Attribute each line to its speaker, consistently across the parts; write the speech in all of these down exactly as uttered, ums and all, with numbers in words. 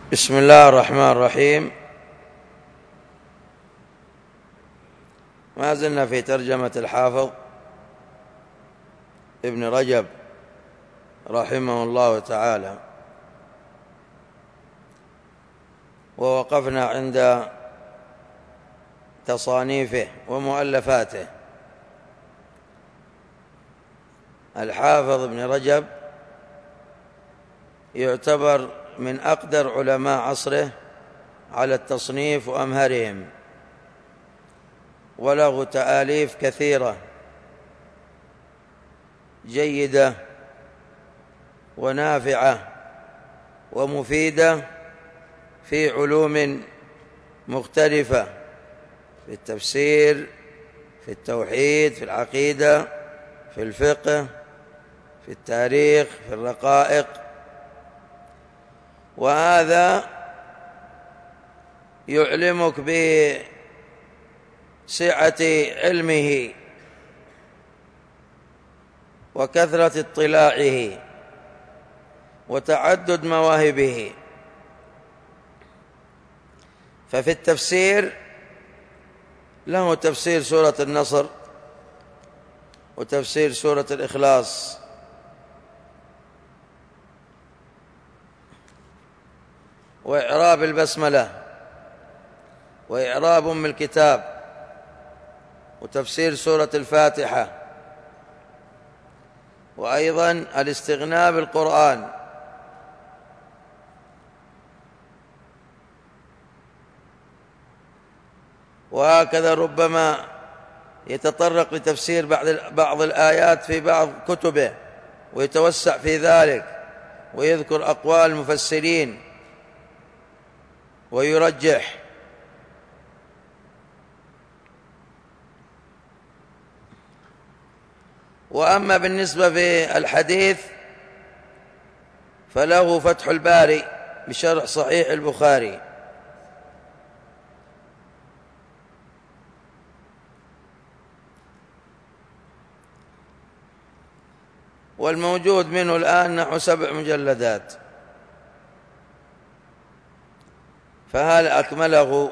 Speaker 1: بسم الله الرحمن الرحيم. ما زلنا في ترجمة الحافظ ابن رجب رحمه الله تعالى، ووقفنا عند تصانيفه ومؤلفاته. الحافظ ابن رجب يعتبر من أقدر علماء عصره على التصنيف وأمهرهم، وله تآليف كثيرة جيدة ونافعة ومفيدة في علوم مختلفة، في التفسير، في التوحيد، في العقيدة، في الفقه، في التاريخ، في الرقائق. وهذا يعلمك بسعة علمه وكثرة اطلاعه وتعدد مواهبه. ففي التفسير له تفسير سورة النصر وتفسير سورة الإخلاص، وإعراب البسملة، وإعراب أم الكتاب، وتفسير سورة الفاتحة، وأيضا الاستغناء بالقرآن، وهكذا ربما يتطرق لتفسير بعض الآيات في بعض كتبه ويتوسع في ذلك ويذكر أقوال المفسرين ويرجح. وأما بالنسبة في الحديث فله فتح الباري بشرح صحيح البخاري، والموجود منه الآن نحو سبع مجلدات، فهل أكمله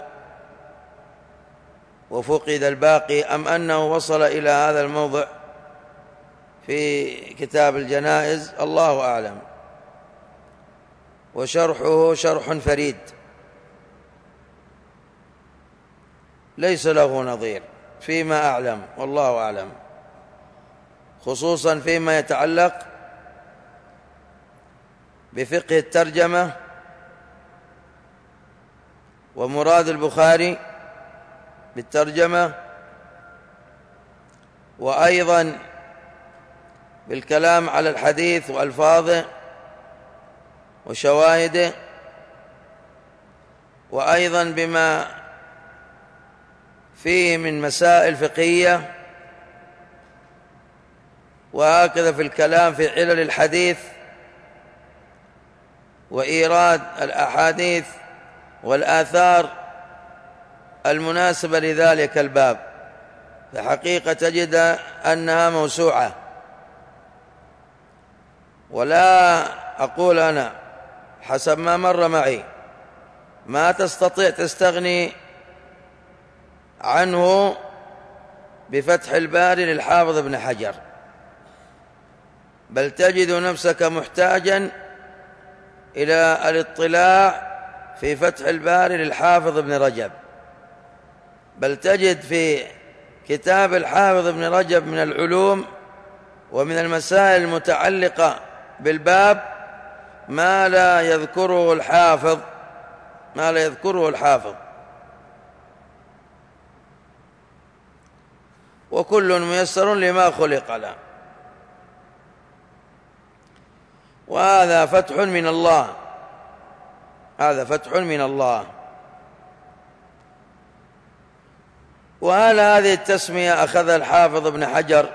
Speaker 1: وفقد الباقي أم أنه وصل إلى هذا الموضع في كتاب الجنائز؟ الله أعلم. وشرحه شرح فريد ليس له نظير فيما أعلم، والله أعلم، خصوصا فيما يتعلق بفقه الترجمة ومراد البخاري بالترجمة، وأيضا بالكلام على الحديث وألفاظه وشواهده، وأيضا بما فيه من مسائل فقهية، وهكذا في الكلام في علل الحديث وإيراد الأحاديث والآثار المناسبة لذلك الباب. فحقيقة تجد أنها موسوعة، ولا أقول أنا حسب ما مر معي ما تستطيع تستغني عنه بفتح الباري للحافظ ابن حجر، بل تجد نفسك محتاجا إلى الاطلاع في فتح الباري للحافظ ابن رجب، بل تجد في كتاب الحافظ ابن رجب من العلوم ومن المسائل المتعلقة بالباب ما لا يذكره الحافظ ما لا يذكره الحافظ وكل ميسر لما خلق له. وهذا فتح من الله، هذا فتح من الله. وهل هذه التسمية أخذ الحافظ ابن حجر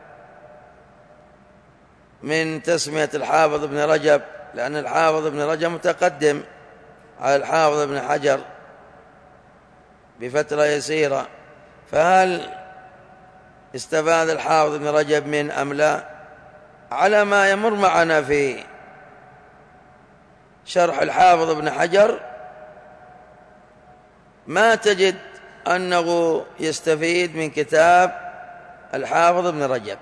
Speaker 1: من تسمية الحافظ ابن رجب؟ لأن الحافظ ابن رجب متقدم على الحافظ ابن حجر بفترة يسيرة، فهل استفاد الحافظ ابن رجب من أم لا؟ على ما يمر معنا في شرح الحافظ ابن حجر ما تجد أنه يستفيد من كتاب الحافظ ابن رجب،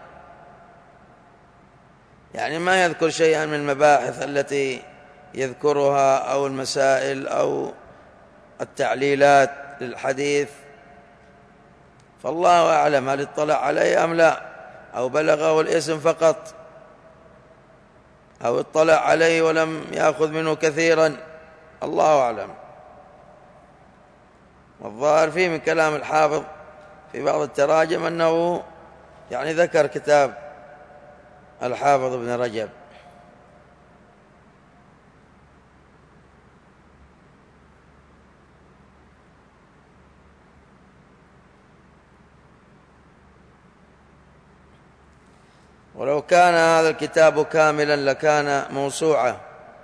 Speaker 1: يعني ما يذكر شيئا من المباحث التي يذكرها أو المسائل أو التعليلات للحديث. فالله أعلم هل اطلع عليه أم لا، أو بلغه الاسم فقط، أو اطلع عليه ولم يأخذ منه كثيرا، الله أعلم. والظاهر فيه من كلام الحافظ في بعض التراجم أنه يعني ذكر كتاب الحافظ ابن رجب. ولو كان هذا الكتاب كاملا لكان موسوعة،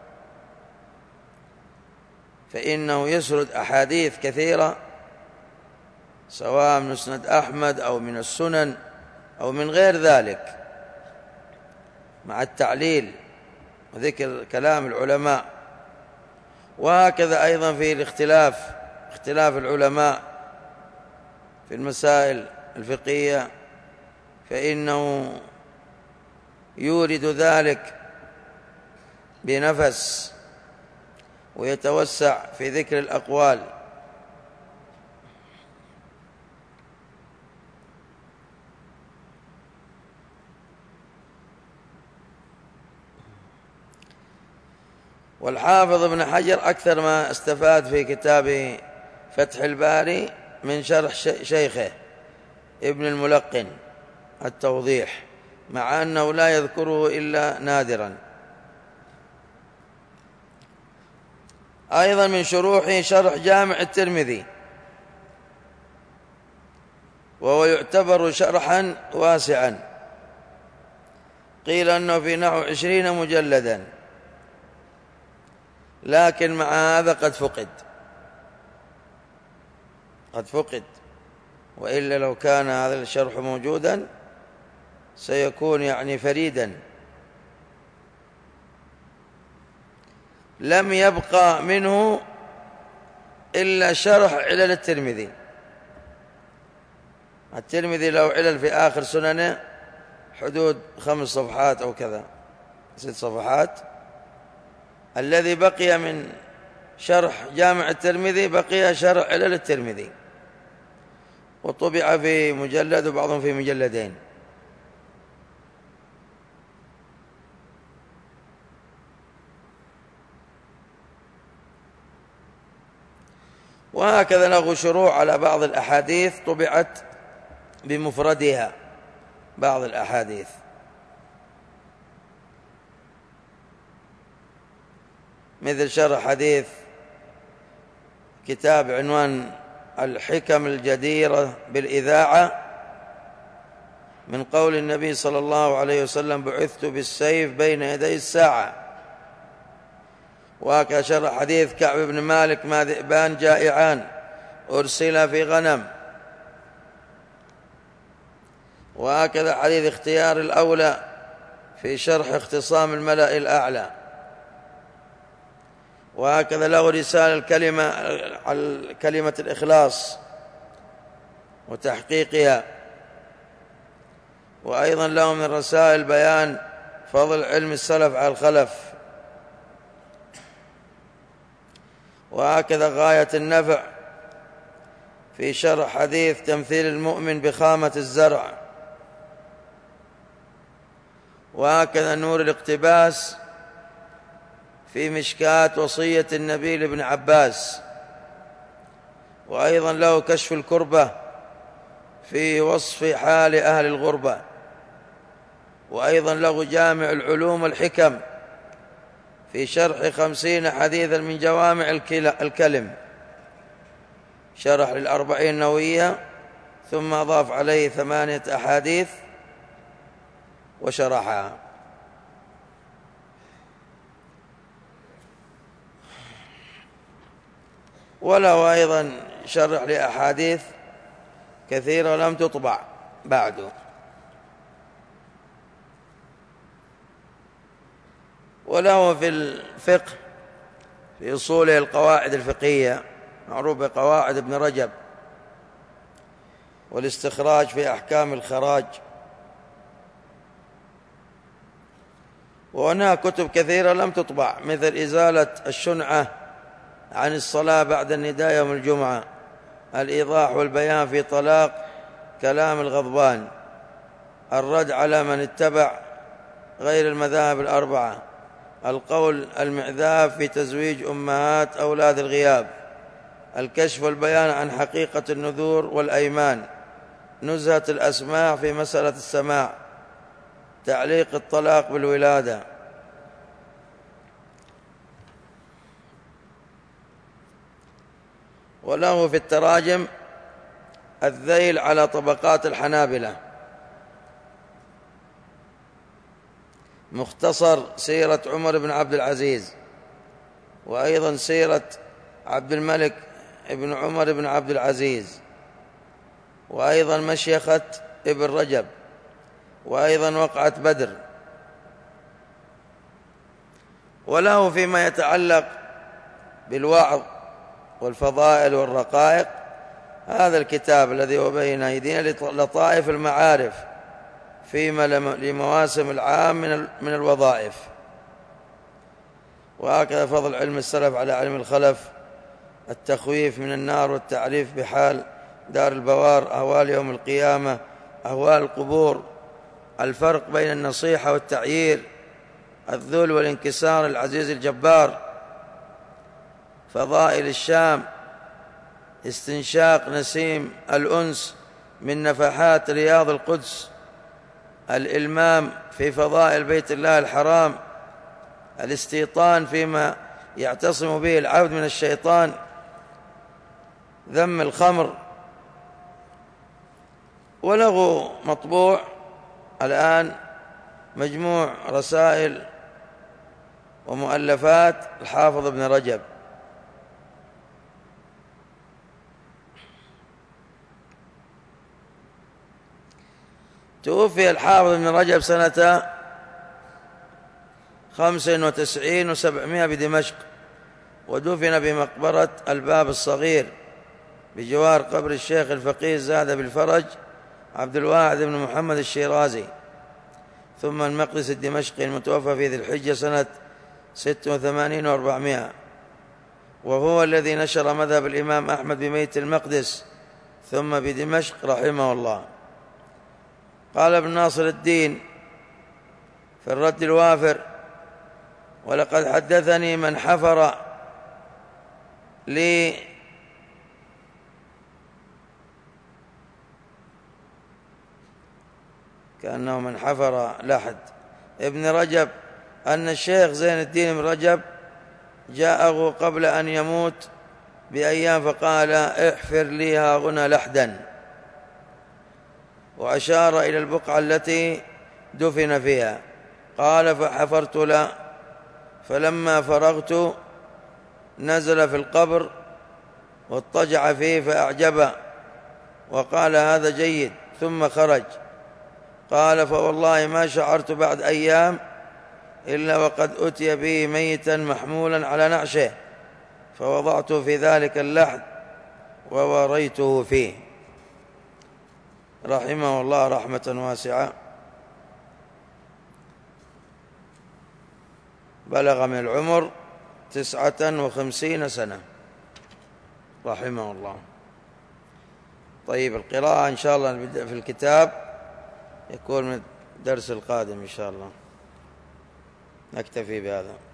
Speaker 1: فإنه يسرد أحاديث كثيرة سواء من مسند أحمد أو من السنن أو من غير ذلك، مع التعليل وذكر كلام العلماء. وهكذا أيضا في الاختلاف اختلاف العلماء في المسائل الفقهية، فإنه يورد ذلك بنفس ويتوسع في ذكر الأقوال. والحافظ ابن حجر أكثر ما استفاد في كتابه فتح الباري من شرح شيخه ابن الملقن التوضيح، مع أنه لا يذكره إلا نادرا. أيضا من شروحه شرح جامع الترمذي، وهو يعتبر شرحا واسعا، قيل أنه في نحو عشرين مجلدا، لكن مع هذا قد فقد قد فقد وإلا لو كان هذا الشرح موجودا سيكون يعني فريدا. لم يبقى منه إلا شرح علل الترمذي. الترمذي له علل في آخر سننه حدود خمس صفحات أو كذا، ست صفحات. الذي بقي من شرح جامع الترمذي بقي شرح علل الترمذي، وطبع في مجلد وبعضهم في مجلدين. وهكذا له شروع على بعض الأحاديث طبعت بمفردها، بعض الأحاديث مثل شرح حديث كتاب عنوان الحكم الجديرة بالإذاعة من قول النبي صلى الله عليه وسلم بعثت بالسيف بين يدي الساعة. وهكذا شرح حديث كعب بن مالك ما ذئبان جائعان أرسلا في غنم. وهكذا حديث اختيار الأولى في شرح اختصام الملأ الأعلى. وهكذا له رسالة الكلمة على كلمة الإخلاص وتحقيقها. وأيضا له من رسائل بيان فضل علم السلف على الخلف. وهكذا غاية النفع في شرح حديث تمثيل المؤمن بخامة الزرع. وهكذا نور الاقتباس في مشكاة وصية النبي لابن عباس. وأيضا له كشف الكربة في وصف حال أهل الغربة. وأيضا له جامع العلوم والحكم في شرح خمسين حديثا من جوامع الكلم، شرح للأربعين النووية ثم أضاف عليه ثمانية أحاديث وشرحها. وله أيضا شرح لأحاديث كثيرة لم تطبع بعد. وله في الفقه في أصوله القواعد الفقهية معروف بقواعد ابن رجب، والاستخراج في أحكام الخراج. وهناك كتب كثيرة لم تطبع، مثل إزالة الشنعة عن الصلاة بعد النداء يوم الجمعة، الإيضاح والبيان في طلاق كلام الغضبان، الرد على من اتبع غير المذاهب الأربعة، القول المعذاب في تزويج أمهات أولاد الغياب، الكشف والبيان عن حقيقة النذور والأيمان، نزهة الأسماع في مسألة السماع، تعليق الطلاق بالولادة. وله في التراجم الذيل على طبقات الحنابلة، مختصر سيرة عمر بن عبد العزيز، وأيضا سيرة عبد الملك بن عمر بن عبد العزيز، وأيضا مشيخة ابن رجب، وأيضا وقعة بدر. وله فيما يتعلق بالوعظ والفضائل والرقائق هذا الكتاب الذي هو بين أيدينا، لطائف المعارف فيما لمواسم العام من الوظائف. وهكذا فضل علم السلف على علم الخلف، التخويف من النار والتعريف بحال دار البوار، أهوال يوم القيامة، أهوال القبور، الفرق بين النصيحة والتعيير، الذل والانكسار، العزيز الجبار، فضائل الشام، استنشاق نسيم الأنس من نفحات رياض القدس، الإلمام في فضائل بيت الله الحرام، الاستيطان فيما يعتصم به العبد من الشيطان، ذم الخمر. وله مطبوع الآن مجموع رسائل ومؤلفات الحافظ ابن رجب. توفي الحافظ ابن رجب سنة خمس وتسعين وسبعمائة بدمشق، ودفن بمقبرة الباب الصغير بجوار قبر الشيخ الفقيه زاد بالفرج عبد الواحد بن محمد الشيرازي، ثم المقدس الدمشقي المتوفى في ذي الحجة سنة ست وثمانين وأربعمائة، وهو الذي نشر مذهب الإمام أحمد بميت المقدس ثم بدمشق رحمه الله. قال ابن ناصر الدين في الرد الوافر: ولقد حدثني من حفر لي كأنه من حفر لحد ابن رجب أن الشيخ زين الدين بن رجب جاءه قبل أن يموت بأيام فقال: احفر لي هاهنا لحدا، وأشار إلى البقعة التي دفن فيها. قال: فحفرت له، فلما فرغت نزل في القبر واضطجع فيه فأعجبه وقال: هذا جيد، ثم خرج. قال: فوالله ما شعرت بعد أيام إلا وقد أتي به ميتا محمولا على نعشه، فوضعته في ذلك اللحد ووريته فيه، رحمه الله رحمة واسعة. بلغ من العمر تسعة وخمسين سنة رحمه الله. طيب، القراءة إن شاء الله نبدأ في الكتاب، يكون من الدرس القادم إن شاء الله. نكتفي بهذا.